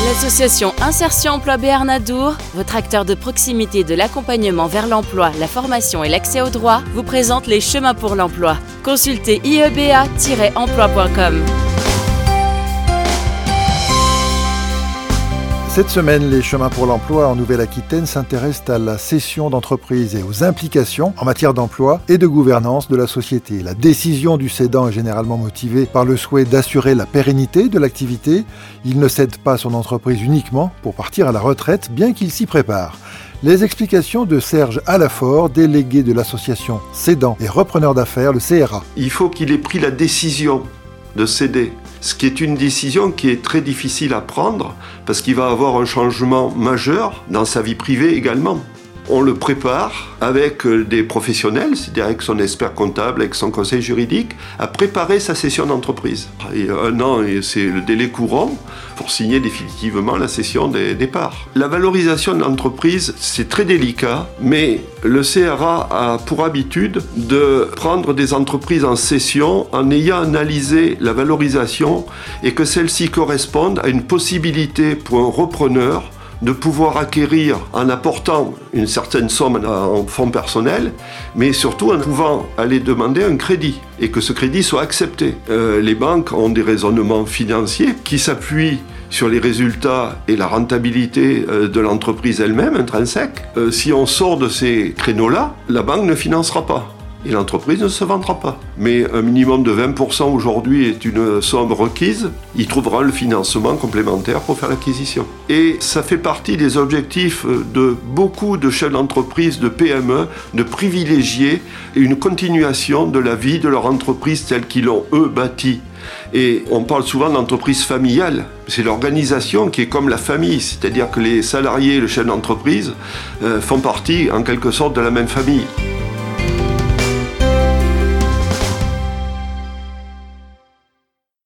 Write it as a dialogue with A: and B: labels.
A: L'association Insertion Emploi Béarn Adour, votre acteur de proximité de l'accompagnement vers l'emploi, la formation et l'accès aux droits, vous présente les chemins pour l'emploi. Consultez ieba-emploi.com.
B: Cette semaine, les chemins pour l'emploi en Nouvelle-Aquitaine s'intéressent à la cession d'entreprise et aux implications en matière d'emploi et de gouvernance de la société. La décision du cédant est généralement motivée par le souhait d'assurer la pérennité de l'activité. Il ne cède pas son entreprise uniquement pour partir à la retraite, bien qu'il s'y prépare. Les explications de Serge Alafort, délégué de l'association Cédants et Repreneurs d'affaires, le CRA.
C: Il faut qu'il ait pris la décision de céder. Ce qui est une décision qui est très difficile à prendre parce qu'il va avoir un changement majeur dans sa vie privée également. On le prépare avec des professionnels, c'est-à-dire avec son expert comptable, avec son conseil juridique, à préparer sa cession d'entreprise. Et 1 an, c'est le délai courant pour signer définitivement la cession des parts. La valorisation de l'entreprise, c'est très délicat, mais le CRA a pour habitude de prendre des entreprises en cession en ayant analysé la valorisation et que celle-ci corresponde à une possibilité pour un repreneur de pouvoir acquérir en apportant une certaine somme en fonds personnels, mais surtout en pouvant aller demander un crédit et que ce crédit soit accepté. Les banques ont des raisonnements financiers qui s'appuient sur les résultats et la rentabilité de l'entreprise elle-même, intrinsèque. Si on sort de ces créneaux-là, la banque ne financera pas. Et l'entreprise ne se vendra pas. Mais un minimum de 20% aujourd'hui est une somme requise. Il trouvera le financement complémentaire pour faire l'acquisition. Et ça fait partie des objectifs de beaucoup de chefs d'entreprise, de PME, de privilégier une continuation de la vie de leur entreprise telle qu'ils l'ont, eux, bâtie. Et on parle souvent d'entreprise familiale. C'est l'organisation qui est comme la famille, c'est-à-dire que les salariés et le chef d'entreprise font partie en quelque sorte de la même famille.